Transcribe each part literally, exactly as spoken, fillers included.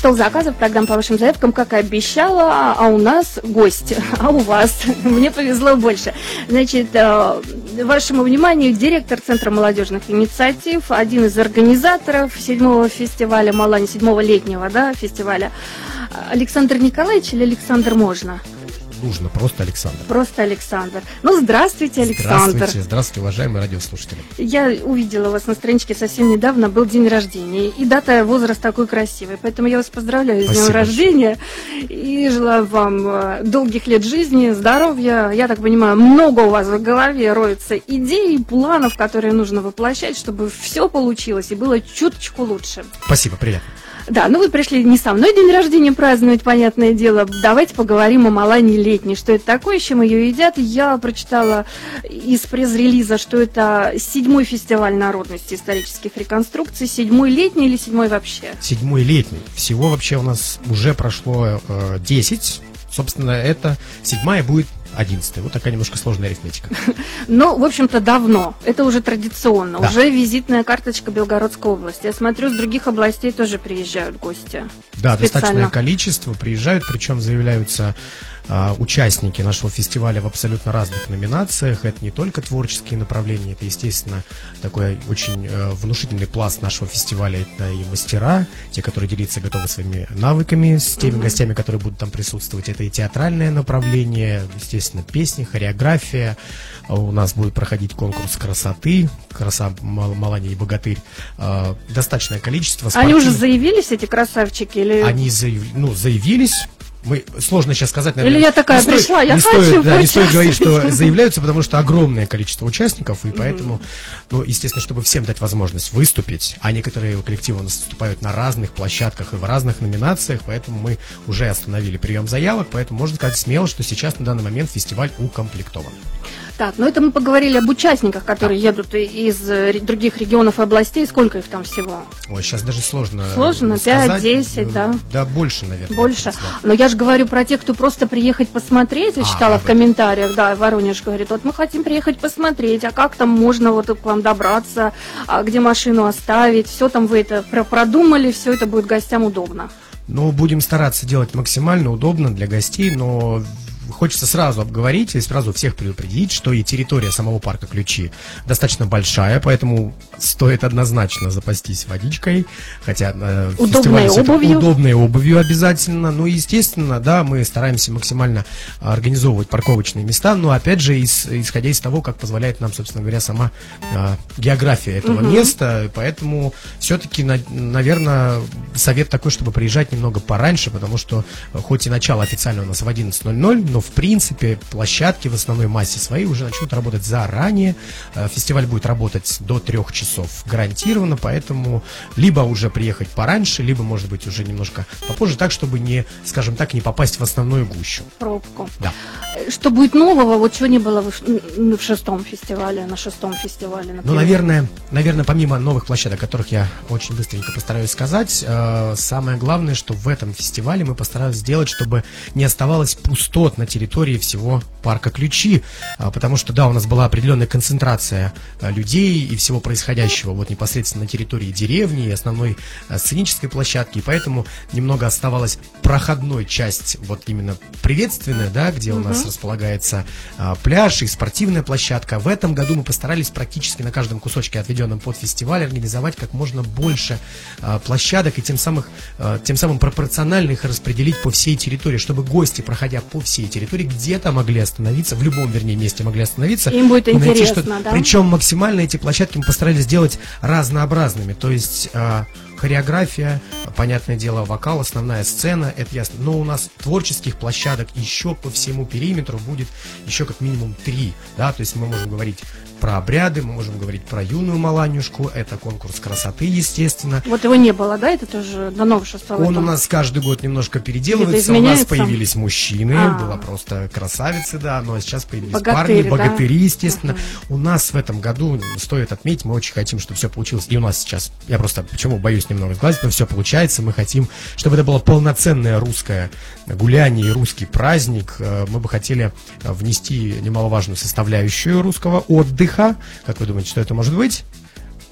Стол заказов, программа по вашим заявкам, как и обещала, а у нас гость, а у вас. Мне повезло больше. Значит, вашему вниманию директор Центра молодежных инициатив, один из организаторов седьмого фестиваля Малань, седьмого летнего, да, фестиваля, Александр Николаевич или Александр можно? Нужно, просто Александр. Просто Александр. Ну, здравствуйте, Александр. Здравствуйте, здравствуйте, уважаемые радиослушатели. Я увидела вас на страничке совсем недавно, был день рождения, и дата, возраст такой красивый, поэтому я вас поздравляю с днем рождения и желаю вам долгих лет жизни, здоровья. Я так понимаю, много у вас в голове роется идей, планов, которые нужно воплощать, чтобы все получилось и было чуточку лучше. Спасибо, приятно. Да, ну вы пришли не со мной день рождения праздновать, понятное дело. Давайте поговорим о Малане летней. Что это такое, с чем ее едят? Я прочитала из пресс-релиза, что это седьмой фестиваль народности исторических реконструкций. Седьмой летний или седьмой вообще? Седьмой летний. Всего вообще у нас уже прошло э, десять. Собственно, это седьмая будет одиннадцатая. Вот такая немножко сложная арифметика. Ну, в общем-то, давно. Это уже традиционно. Да. Уже визитная карточка Белгородской области. Я смотрю, с других областей тоже приезжают гости. Да, специально. Достаточное количество приезжают, причем заявляются а, участники нашего фестиваля в абсолютно разных номинациях. Это не только творческие направления, это, естественно, такой очень э, внушительный пласт нашего фестиваля. Это и мастера, те, которые делятся готовы своими навыками с теми mm-hmm. гостями, которые будут там присутствовать. Это и театральное направление, естественно, песни, хореография. У нас будет проходить конкурс красоты, краса Малани и Богатырь. А, достаточное количество спортивных... Они уже заявились, эти красавчики? Или... Они заяв... ну, заявились. Мы, сложно сейчас сказать, наверное. Или я такая не пришла, стоит, я не хочу стоит, да, не стоит говорить, что заявляются, потому что огромное количество участников, и поэтому, ну, естественно, чтобы всем дать возможность выступить, а некоторые коллективы у нас выступают на разных площадках и в разных номинациях, поэтому мы уже остановили прием заявок, поэтому можно сказать смело, что сейчас на данный момент фестиваль укомплектован. Так, ну это мы поговорили об участниках, которые да. едут из других регионов и областей. Сколько их там всего? Ой, сейчас даже сложно Сложно, пять-десять, да? Да, больше, наверное. Больше. Но я же говорю про тех, кто просто приехать посмотреть. Я а, читала в комментариях, да, Воронеж говорит, вот мы хотим приехать посмотреть, а как там можно вот к вам добраться, а где машину оставить, все там вы это продумали, все это будет гостям удобно. Ну, будем стараться делать максимально удобно для гостей, но... Хочется сразу обговорить и сразу всех предупредить, что и территория самого парка Ключи достаточно большая, поэтому стоит однозначно запастись водичкой, хотя э, удобной обувью. удобной обувью обязательно. Ну, естественно, да, мы стараемся максимально организовывать парковочные места, но опять же, из, исходя из того, как позволяет нам, собственно говоря, сама э, география этого угу. места, поэтому все-таки, на, наверное, совет такой, чтобы приезжать немного пораньше, потому что хоть и начало официально у нас в одиннадцать ноль ноль, но в принципе площадки в основной массе своей уже начнут работать заранее. Фестиваль будет работать до трех часов гарантированно, поэтому либо уже приехать пораньше, либо, может быть, уже немножко попозже, так, чтобы не, скажем так, не попасть в основную гущу. Пробку. Да. Что будет нового, вот чего не было в, в шестом фестивале, на шестом фестивале, например? Ну, наверное, наверное, помимо новых площадок, о которых я очень быстренько постараюсь сказать, э, самое главное, что в этом фестивале мы постарались сделать, чтобы не оставалось пустот на территории всего парка Ключи, э, потому что, да, у нас была определенная концентрация э, людей и всего происходящего вот непосредственно на территории деревни и основной э, сценической площадки, и поэтому немного оставалась проходной часть, вот именно приветственная, да, где у нас располагается а, пляж и спортивная площадка. В этом году мы постарались практически на каждом кусочке, отведенном под фестиваль, организовать как можно больше а, площадок и тем самым, а, тем самым пропорционально их распределить по всей территории, чтобы гости, проходя по всей территории, где-то могли остановиться, в любом, вернее, месте могли остановиться. Им будет интересно, что... да? Причем максимально эти площадки мы постарались сделать разнообразными, то есть... А, хореография, понятное дело, вокал, основная сцена, это ясно. Но у нас творческих площадок еще по всему периметру будет еще как минимум три, да, то есть мы можем говорить про обряды, мы можем говорить про юную Маланюшку, это конкурс красоты, естественно. Вот его не было, да, это тоже до новшества? Он у нас каждый год немножко переделывается, у нас появились мужчины, А-а-а. была просто красавицы, да, но сейчас появились Богатырь, парни, богатыри, да? естественно. Uh-huh. У нас в этом году, стоит отметить, мы очень хотим, чтобы все получилось, и у нас сейчас, я просто, почему боюсь немного сглазить, но все получается, мы хотим, чтобы это было полноценное русское гуляние и русский праздник, мы бы хотели внести немаловажную составляющую русского отдыха. Как вы думаете, что это может быть?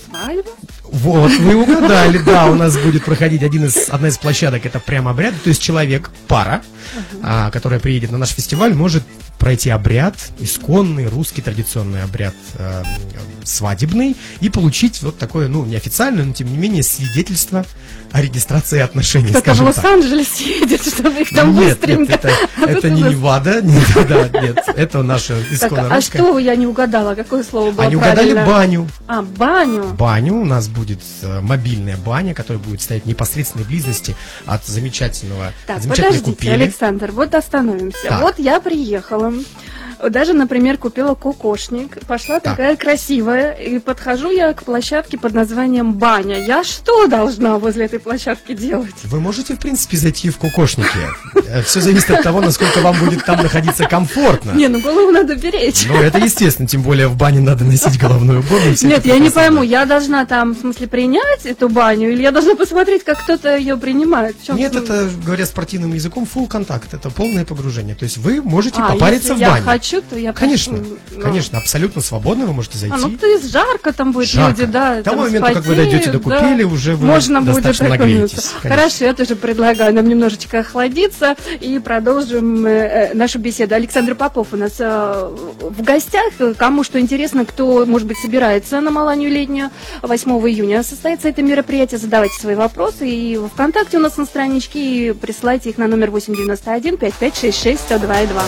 свадьба? Вот, вы угадали, да, у нас будет проходить один из, одна из площадок, это прям обряд, то есть человек, пара, uh-huh. а, которая приедет на наш фестиваль, может пройти обряд, исконный, русский традиционный обряд э, свадебный, и получить вот такое, ну, неофициальное, но тем не менее свидетельство о регистрации отношений, кто-то скажем в Лос-Анджелес едет, чтобы их там нет, быстренько... Нет, это, это не Невада, нет, да, нет, это наша исконно так, русская. А что я не угадала, какое слово было Они правильно? угадали баню. А, баню. Баню, у нас будет э, мобильная баня, которая будет стоять в непосредственной близости от замечательного, так, от замечательной подождите, купели. Александр, вот остановимся. Так. Вот я приехала. Даже, например, купила кокошник, пошла так. такая красивая, и подхожу я к площадке под названием «Баня». Я что должна возле этой площадки делать? Вы можете, в принципе, зайти в кокошники. Все зависит от того, насколько вам будет там находиться комфортно. Не, ну голову надо беречь. Ну, это естественно, тем более в бане надо носить головную убор. Нет, я не пойму, я должна там, в смысле, принять эту баню, или я должна посмотреть, как кто-то ее принимает? Нет, смысл? Это, говоря спортивным языком, full контакт, это полное погружение. То есть вы можете а, попариться в бане. Я хочу, то я Конечно, прошу, но... конечно, абсолютно свободно вы можете зайти. А, ну то есть жарко там будет, жарко. люди, да. К тому моменту, как вы дойдете до купели, да, уже вы можно достаточно будет нагреетесь. Хорошо, я тоже предлагаю нам немножечко охладиться и продолжим э, нашу беседу. Александр Попов у нас э, в гостях. Кому что интересно, кто, может быть, собирается на Маланью летнюю, восьмого июня состоится это мероприятие. Задавайте свои вопросы и в ВКонтакте у нас на страничке, и присылайте их на номер восемь девяносто один пять пять шесть шесть сто два и два.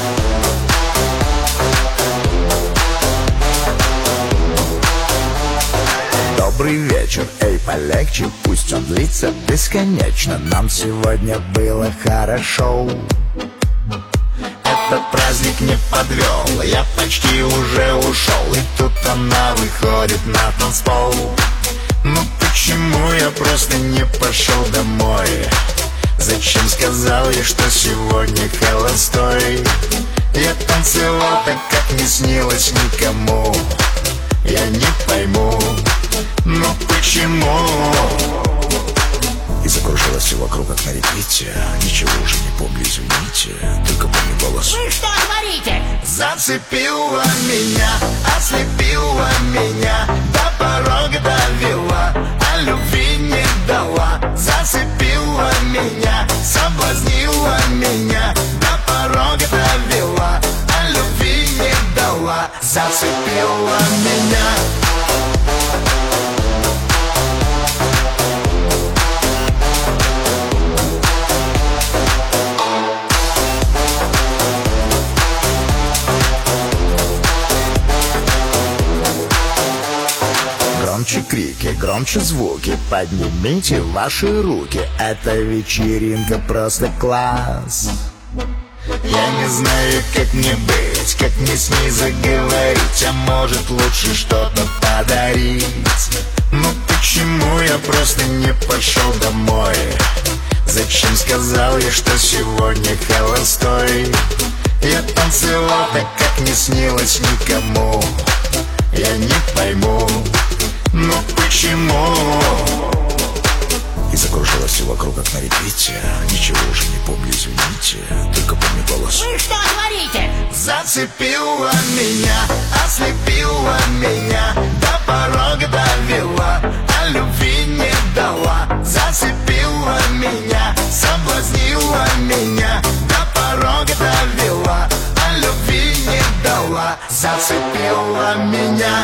Добрый вечер, эй, полегче, пусть он длится бесконечно. Нам сегодня было хорошо. Этот праздник не подвел, я почти уже ушел. И тут она выходит на танцпол. Ну почему я просто не пошел домой? Зачем сказал я, что сегодня холостой? Я танцевал так, как не снилось никому. Я не пойму, но почему? И закружилось все вокруг, как на репите. Ничего уже не помню, извините. Только помню голос. Вы что творите? Зацепила меня, ослепила меня, до порога довела, а любви не дала. Зацепила меня, соблазнила меня, до порога довела, а любви не дала. Зацепила меня. Громче крики, громче звуки, поднимите ваши руки. Эта вечеринка просто класс. Я не знаю, как мне быть, как мне с ней заговорить. А может лучше что-то подарить. Ну почему я просто не пошел домой? Зачем сказал я, что сегодня холостой? Я танцевал так, как не снилось никому. Я не пойму, но почему? И закружилось все вокруг, как на репите. Ничего уже не помню, извините. Только помню голос. Вы что творите? Зацепила меня, ослепила меня, до порога довела, а любви не дала. Зацепила меня, соблазнила меня, до порога довела, а любви не дала. Зацепила меня.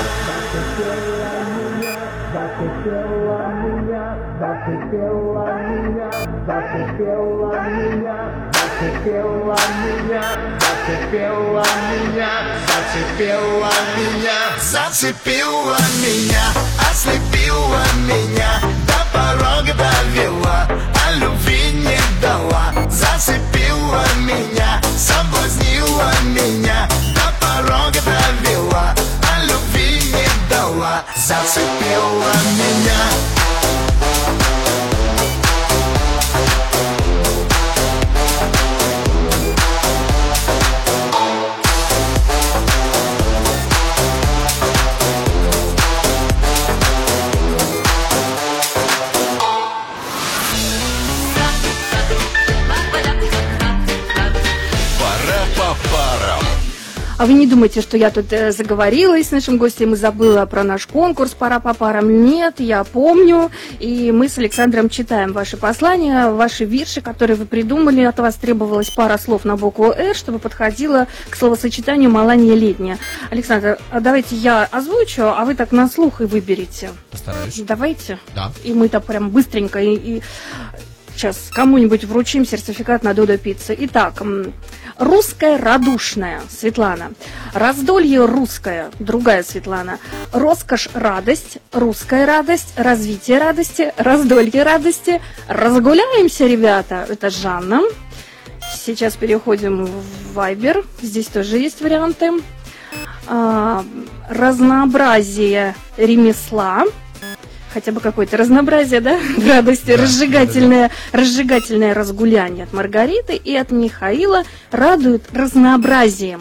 Зацепила меня, зацепила меня, зацепила меня, зацепила меня, зацепила меня, зацепила меня, зацепила меня, ослепила меня, до порога довела, а любви не дала. Зацепила меня, соблазнила меня, до порога довела, а любви не дала. Зацепила меня. А вы не думайте, что я тут э, заговорилась с нашим гостем и забыла про наш конкурс «Пара по парам». Нет, я помню. И мы с Александром читаем ваши послания, ваши вирши, которые вы придумали. От вас требовалось пара слов на букву «Р», чтобы подходило к словосочетанию «Маланья летняя». Александр, а давайте я озвучу, а вы так на слух и выберите. Постараюсь. Давайте. Да. И мы так прям быстренько и, и сейчас кому-нибудь вручим сертификат на Додо Пиццу. Итак, русская радушная, Светлана. Раздолье русское, другая Светлана. Роскошь радость, русская радость, развитие радости, раздолье радости. Разгуляемся, ребята. Это Жанна. Сейчас переходим в Viber. Здесь тоже есть варианты. А, разнообразие ремесла. Хотя бы какое-то разнообразие, да, в радости, да, разжигательное, да, да. разжигательное разгуляние от Маргариты и от Михаила радует разнообразием.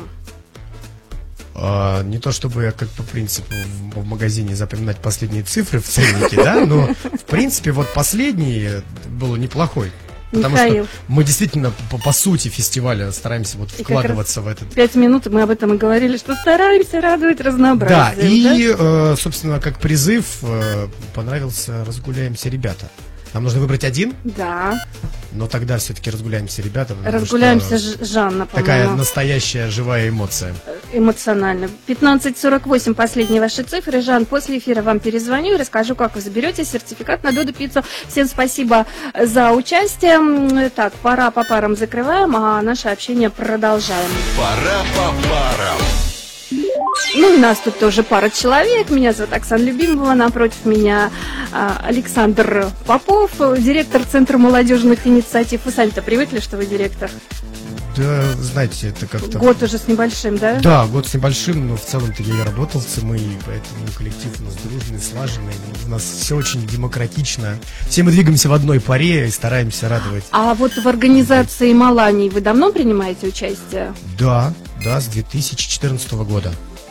А, не то чтобы я как по принципу в, в магазине запоминать последние цифры в ценнике, да, но в принципе вот последний был неплохой. Потому Михаил. что мы действительно по, по сути фестиваля стараемся вот вкладываться в этот... Пять минут мы об этом и говорили, что стараемся радовать разнообразие. Да, и, да? Э, собственно, как призыв э, понравился «Разгуляемся, ребята». Нам нужно выбрать один? Да. Но тогда все-таки «Разгуляемся, ребята». «Разгуляемся, Жанна», по-моему. Такая настоящая живая эмоция. Эмоционально. пятнадцать сорок восемь последние ваши цифры. Жан, после эфира вам перезвоню и расскажу, как вы заберете сертификат на Додо Пиццу. Всем спасибо за участие. Так, пора по парам закрываем, а наше общение продолжаем. Пора по парам. Ну, у нас тут тоже пара человек. Меня зовут Оксана Любимова, напротив меня Александр Попов, директор Центра молодежных инициатив. Вы сами-то привыкли, что вы директор? Да, знаете, это как-то... Год уже с небольшим, да? Да, год с небольшим, но в целом-то я и работал в ЦМИ, поэтому коллектив у нас дружный, слаженный, у нас все очень демократично. Все мы двигаемся в одной паре и стараемся радовать. А вот в организации Маланьи вы давно принимаете участие? Да, да, с две тысячи четырнадцатого года.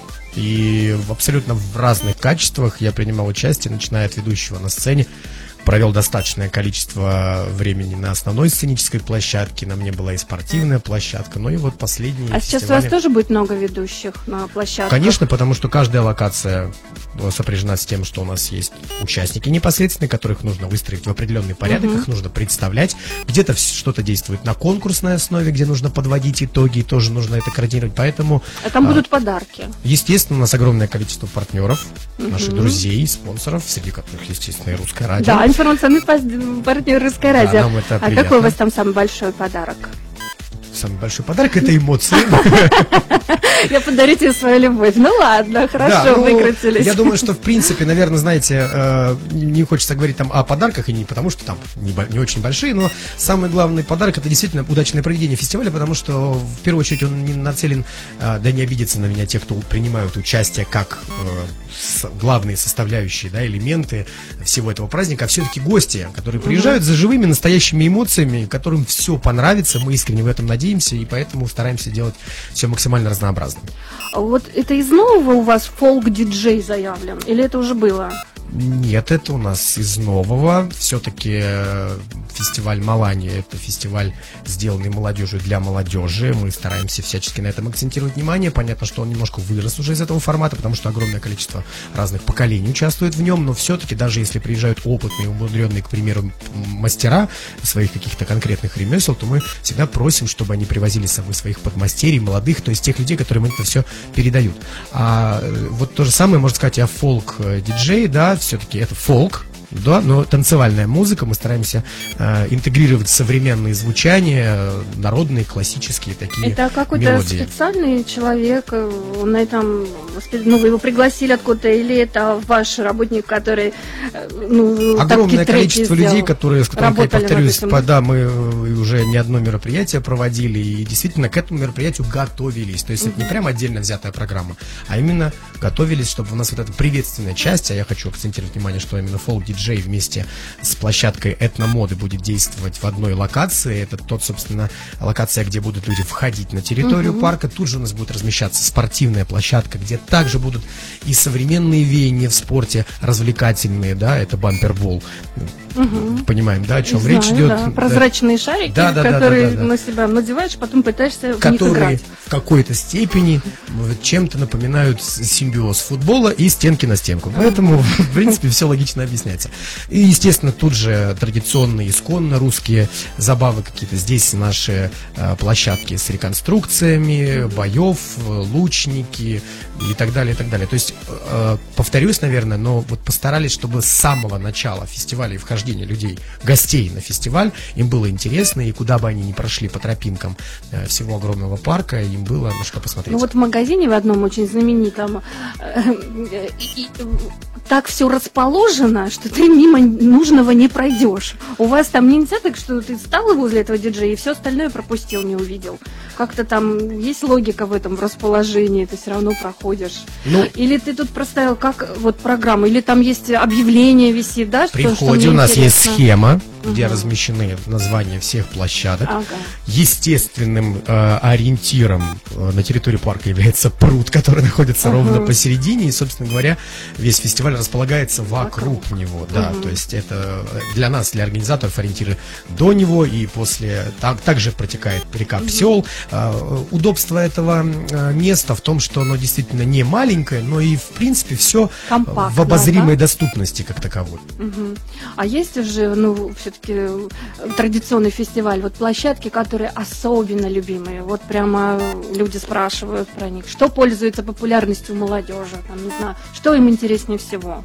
И абсолютно в разных качествах я принимал участие, начиная от ведущего на сцене. Провел достаточное количество времени на основной сценической площадке. На мне была и спортивная площадка. Ну и вот последние А сейчас фестивали... у вас тоже будет много ведущих на площадках? Конечно, потому что каждая локация сопряжена с тем, что у нас есть участники непосредственно, которых нужно выстроить в определенный порядок, uh-huh. их нужно представлять. Где-то что-то действует на конкурсной основе, где нужно подводить итоги, и тоже нужно это координировать. Поэтому... А там а, будут подарки? Естественно, у нас огромное количество партнеров, uh-huh. наших друзей, спонсоров, среди которых, естественно, и Русское радио. Да, информационный партнер Русское радио. Да, нам это а приятно. какой у вас там самый большой подарок? Самый большой подарок — это эмоции. Я подарю тебе свою любовь. Ну ладно, хорошо, да, ну, выкрутились. Я думаю, что в принципе, наверное, знаете, э, не хочется говорить там о подарках, и не потому, что там не, не очень большие, но самый главный подарок — это действительно удачное проведение фестиваля, потому что в первую очередь он не нацелен, э, да не обидятся на меня те, кто принимают участие как э, с, главные составляющие, да, элементы всего этого праздника, а все-таки гости, которые приезжают за живыми настоящими эмоциями, которым все понравится, мы искренне в этом надеемся, и поэтому стараемся делать все максимально разнообразно. Вот это из нового у вас фолк-диджей заявлен? Или это уже было? Нет, это у нас из нового. Все-таки фестиваль Маланья — это фестиваль, сделанный молодежью для молодежи. Мы стараемся всячески на этом акцентировать внимание. Понятно, что он немножко вырос уже из этого формата, потому что огромное количество разных поколений участвует в нем. Но все-таки, даже если приезжают опытные, умудренные, к примеру, мастера своих каких-то конкретных ремесел, то мы всегда просим, чтобы они привозили с собой своих подмастерий, молодых, то есть тех людей, которым это все передают. А вот то же самое можно сказать и о фолк-диджее, да, все-таки это фолк, да, но танцевальная музыка, мы стараемся э, интегрировать современные звучания, народные, классические такие Это какой-то мелодии. Специальный человек, он на этом, ну, вы его пригласили откуда-то, или это ваш работник, который, ну, огромное количество сделал, людей, которые, с которыми, я повторюсь, по, да, мы уже не одно мероприятие проводили, и действительно к этому мероприятию готовились, то есть mm-hmm. это не прям отдельно взятая программа, а именно готовились, чтобы у нас вот эта приветственная часть, а я хочу акцентировать внимание, что именно фолк-диджей диджей вместе с площадкой этномоды будет действовать в одной локации. Это тот, собственно, локация, где будут люди входить на территорию uh-huh. парка. Тут же у нас будет размещаться спортивная площадка, где также будут и современные веяния в спорте, развлекательные, да, это бампербол. Угу. Понимаем, да, о чем Знаю, речь идет. Да. Прозрачные да. шарики, да, да, которые да, да, да, на себя надеваешь, потом пытаешься которые в них играть. В какой-то степени чем-то напоминают симбиоз футбола и стенки на стенку. Поэтому, в принципе, все логично объясняется. И, естественно, тут же традиционные, исконно русские забавы какие-то. Здесь наши э, площадки с реконструкциями, боев, лучники и так далее, и так далее. То есть, э, повторюсь, наверное, но вот постарались, чтобы с самого начала фестиваля и вхождения людей, гостей на фестиваль, им было интересно, и куда бы они ни прошли по тропинкам э, всего огромного парка, им было на что посмотреть. Ну вот в магазине в одном очень знаменитом э, э, э, э, так все расположено, что ты мимо нужного не пройдешь. У вас там нельзя так, что ты встал возле этого диджея и все остальное пропустил, не увидел. Как-то там есть логика в этом, в расположении, ты все равно проходишь. Ну, или ты тут проставил как вот программу, или там есть объявление висит, да? При что, входе что у нас интересно. Есть схема, где угу. размещены названия всех площадок. Ага. Естественным э, ориентиром э, на территории парка является пруд, который находится угу. ровно посередине, и, собственно говоря, весь фестиваль располагается вокруг угу. него. Да, угу. то есть это для нас, для организаторов, ориентиры до него, и после так, также протекает река угу. Псел. Э, удобство этого э, места в том, что оно действительно не маленькое, но и, в принципе, все в обозримой да? доступности как таковой. Угу. А есть уже, ну, все-таки традиционный фестиваль, вот площадки, которые особенно любимые, вот прямо люди спрашивают про них, что пользуется популярностью молодежи, там, не знаю, что им интереснее всего.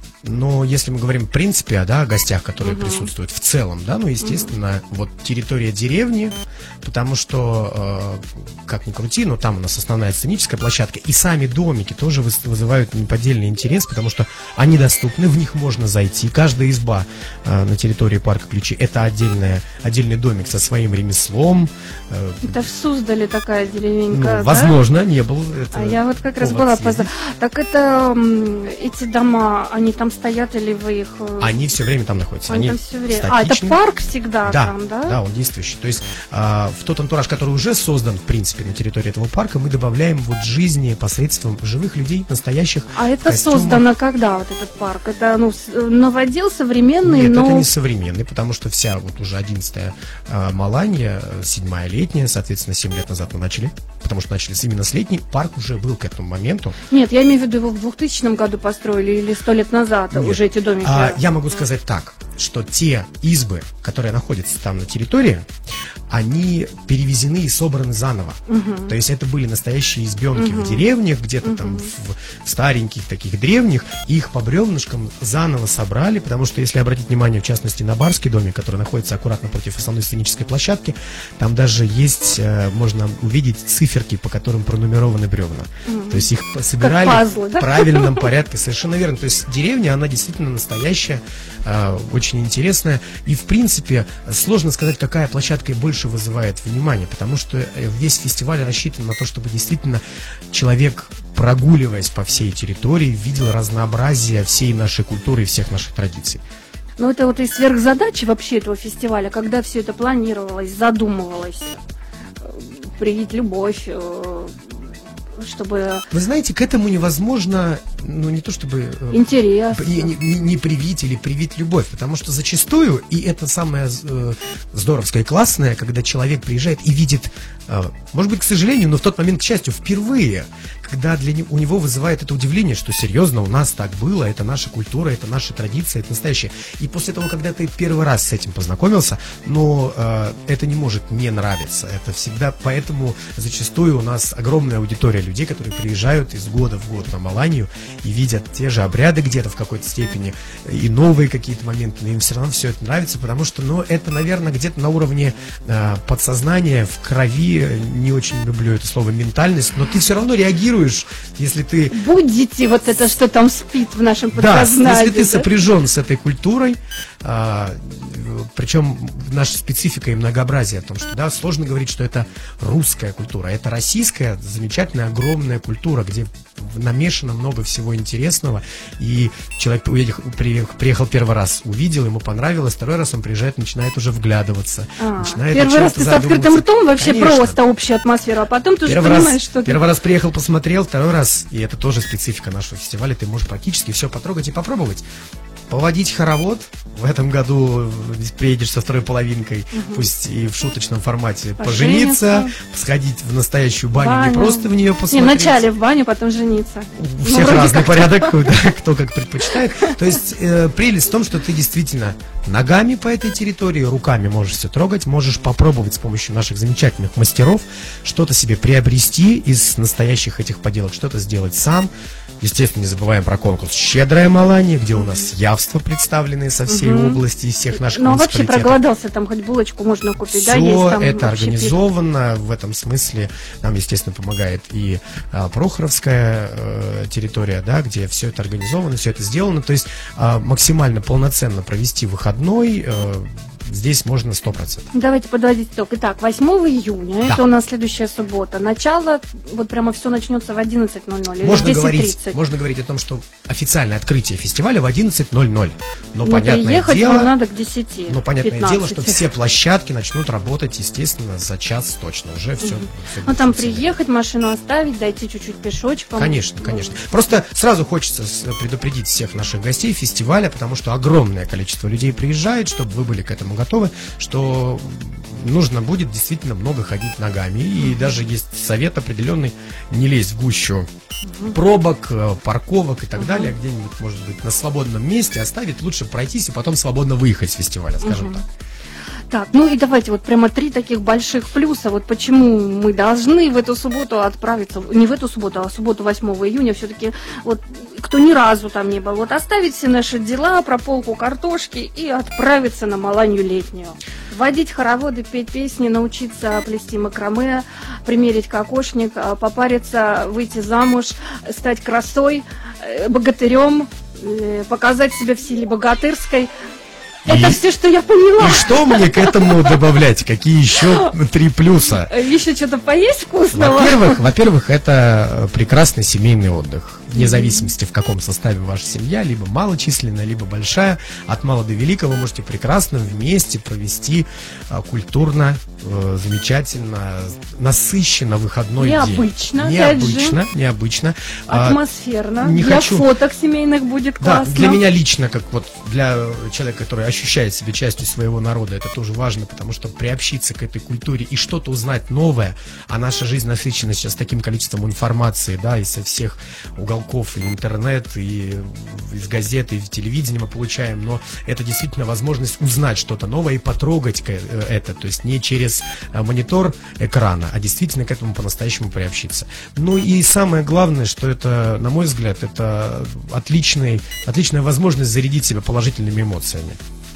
Но если мы говорим в принципе, да, о гостях, которые uh-huh. присутствуют в целом, да, ну, естественно, uh-huh. вот территория деревни, потому что, э, как ни крути, но там у нас основная сценическая площадка, и сами домики тоже вызывают неподдельный интерес, потому что они доступны, в них можно зайти. Каждая изба э, на территории парка Ключи — это отдельная, отдельный домик со своим ремеслом. Э, это в Суздале такая деревенька, ну, да? Возможно, не был. Это а я вот как раз была поза. Так это эти дома, они там стоят или вы их... Они все время там находятся. Они, они там все время... А, это парк всегда да, там, да? Да, он действующий. То есть а, в тот антураж, который уже создан, в принципе, на территории этого парка, мы добавляем вот жизни посредством живых людей, настоящих. А это костюмах. Создано когда, вот этот парк? Это, ну, новодел современный, Нет, но... это не современный, потому что вся вот уже одиннадцатая а, Маланья, седьмая летняя, соответственно, семь лет назад мы начали, потому что начали именно с летней, парк уже был к этому моменту. Нет, я имею в виду, его в двухтысячном году построили или сто лет назад. Нет. Уже эти домики. А, я могу сказать так, что те избы, которые находятся там на территории, они перевезены и собраны заново. Uh-huh. То есть это были настоящие избенки uh-huh. в деревнях, где-то uh-huh. там в, в стареньких таких древних, их по бревнышкам заново собрали, потому что, если обратить внимание, в частности, на барский домик, который находится аккуратно против основной сценической площадки, там даже есть, можно увидеть циферки, по которым пронумерованы бревна. Uh-huh. То есть их собирали пазлы, да? В правильном порядке, совершенно верно. То есть деревня, она действительно настоящая, очень интересная, и, в принципе, сложно сказать, какая площадка больше вызывает внимание, потому что весь фестиваль рассчитан на то, чтобы действительно человек, прогуливаясь по всей территории, видел разнообразие всей нашей культуры и всех наших традиций. Ну, это вот и сверхзадачи вообще этого фестиваля, когда все это планировалось, задумывалось, привить любовь, чтобы... Вы знаете, к этому невозможно, ну, не то чтобы... Интерес. Не, не, не привить или привить любовь, потому что зачастую, и это самое э, здоровское и классное, когда человек приезжает и видит, э, может быть, к сожалению, но в тот момент, к счастью, впервые, когда для него, у него вызывает это удивление, что серьезно, у нас так было, это наша культура, это наша традиция, это настоящее. И после того, когда ты первый раз с этим познакомился, но э, это не может не нравиться. Это всегда, поэтому зачастую у нас огромная аудитория людей, которые приезжают из года в год на Маланью и видят те же обряды где-то в какой-то степени и новые какие-то моменты, но им все равно все это нравится, потому что, ну, это, наверное, где-то на уровне э, подсознания, в крови, не очень люблю это слово ментальность, но ты все равно реагируешь, если ты... Будете вот это, что там спит в нашем подсознании. Да, если ты да? сопряжен с этой культурой, э, причем наша специфика и многообразие в том, что, да, сложно говорить, что это русская культура, это российская, замечательная, огромная культура, где намешано много всего интересного, и человек уехал, приехал, приехал первый раз, увидел, ему понравилось, второй раз он приезжает, начинает уже вглядываться. А, начинает первый раз ты с открытым ртом, вообще Конечно. Просто общая атмосфера, а потом ты первый уже понимаешь, раз, что ты... Первый раз приехал, посмотрел, второй раз, и это тоже специфика нашего фестиваля, ты можешь практически все потрогать и попробовать. Поводить хоровод. В этом году приедешь со второй половинкой, угу. пусть и в шуточном формате, пожениться, пожениться сходить в настоящую баню, баню, не просто в нее посмотреть. Не, вначале в баню, потом жениться. У всех ну, разный порядок, да, кто как предпочитает. То есть э, прелесть в том, что ты действительно ногами по этой территории, руками можешь все трогать, можешь попробовать с помощью наших замечательных мастеров что-то себе приобрести из настоящих этих поделок, что-то сделать сам. Естественно, не забываем про конкурс «Щедрая Маланья», где у нас явства представленные со всей угу. области, из всех наших муниципалитетов. Ну, вообще проголодался, там хоть булочку можно купить, все да? Есть там это организовано, в этом смысле нам, естественно, помогает и а, Прохоровская а, территория, да, где все это организовано, все это сделано, то есть а, максимально полноценно провести выходной, а, здесь можно сто процентов. Давайте подводить итог. Итак, восьмого июня, да. это у нас следующая суббота. Начало, вот прямо все начнется в одиннадцать ноль ноль или можно в десять говорить, тридцать. Можно говорить о том, что официальное открытие фестиваля в одиннадцать ноль ноль. Но, но понятное приехать дело, вам надо к десяти. Но понятное пятнадцати. дело, что все площадки начнут работать, естественно, за час точно. Уже все. Угу. все ну там приехать, машину оставить, дойти чуть-чуть пешочком. Конечно, конечно. Просто сразу хочется предупредить всех наших гостей фестиваля, потому что огромное количество людей приезжает, чтобы вы были к этому готовы, что нужно будет действительно много ходить ногами. И даже есть совет определенный не лезть в гущу пробок, парковок и так uh-huh. далее, где-нибудь, может быть, на свободном месте оставить, лучше пройтись и потом свободно выехать с фестиваля, скажем uh-huh. так. Так, ну и давайте вот прямо три таких больших плюса. Вот почему мы должны в эту субботу отправиться, не в эту субботу, а в субботу восьмого июня все-таки, вот кто ни разу там не был, вот оставить все наши дела, прополку картошки и отправиться на Маланью летнюю. Водить хороводы, петь песни, научиться плести макраме, примерить кокошник, попариться, выйти замуж, стать красой, богатырем, показать себя в силе богатырской. Это и, все, что я поняла. И что мне к этому добавлять? Какие еще три плюса? Еще что-то поесть вкусного? Во-первых, во-первых, это прекрасный семейный отдых. Вне зависимости, в каком составе ваша семья, либо малочисленная, либо большая, от мала до велика вы можете прекрасно вместе провести а, культурно, а, замечательно, насыщенно выходной необычно, день. Необычно, необычно. Атмосферно. А, не для хочу... фоток семейных будет классно. Да, для меня лично, как вот для человека, который ощущает себя частью своего народа, это тоже важно, потому что приобщиться к этой культуре и что-то узнать новое, а наша жизнь насыщена сейчас таким количеством информации, да, и со всех уголков, и интернет, и из газеты, и в телевидении мы получаем, но это действительно возможность узнать что-то новое и потрогать это, то есть не через монитор экрана, а действительно к этому по-настоящему приобщиться. Ну и самое главное, что это, на мой взгляд, это отличный, отличная возможность зарядить себя положительными эмоциями.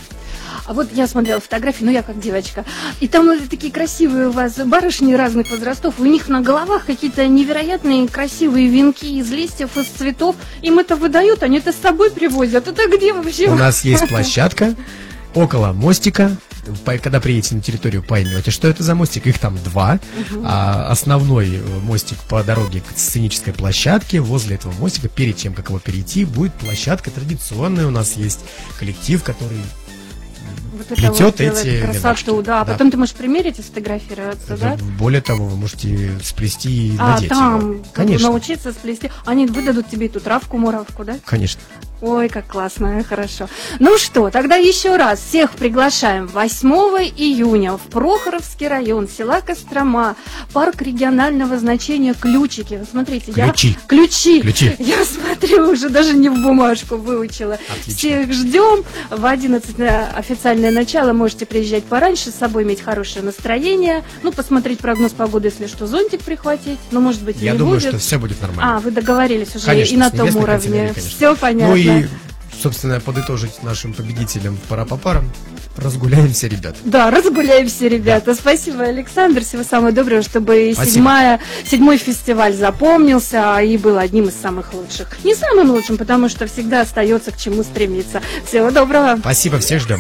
А вот я смотрела фотографии, ну я как девочка, и там такие красивые у вас барышни разных возрастов, у них на головах какие-то невероятные красивые венки из листьев, из цветов, им это выдают, они это с собой привозят, это где вообще? У нас есть площадка около мостика, когда приедете на территорию, поймете, что это за мостик, их там два, uh-huh. а основной мостик по дороге к сценической площадке, возле этого мостика, перед тем, как его перейти, будет площадка традиционная, у нас есть коллектив, который вот это плетет вот эти красоту, да. да. Потом ты можешь примерить и сфотографироваться, да? Более того, вы можете сплести и а, надеть там его. Конечно. Научиться сплести. Они выдадут тебе эту травку-муравку, да? Конечно. Ой, как классно, хорошо. Ну что, тогда еще раз всех приглашаем восьмого июня в Прохоровский район, села Кострома, парк регионального значения Ключики. Вы смотрите, Ключи. я... Ключи. Ключи. Я смотрю, уже даже не в бумажку выучила. Отлично. Всех ждем. В одиннадцать на официальное начало можете приезжать пораньше, с собой иметь хорошее настроение. Ну, посмотреть прогноз погоды, если что, зонтик прихватить. Ну, может быть, и я не думаю, будет. что все будет нормально. А, вы договорились уже, конечно, и на том уровне. Все понятно. Ну и, собственно, подытожить нашим победителям пара по парам. Разгуляемся, ребята. Да, разгуляемся, ребята. Да. Спасибо, Александр. Всего самого доброго, чтобы седьмая, седьмой фестиваль запомнился и был одним из самых лучших. Не самым лучшим, потому что всегда остается к чему стремиться. Всего доброго. Спасибо, всех ждем.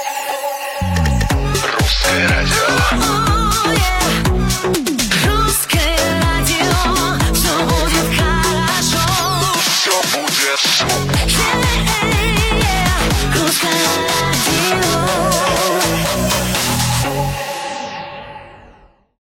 Русское радио. Русское радио, все будет хорошо. Класс.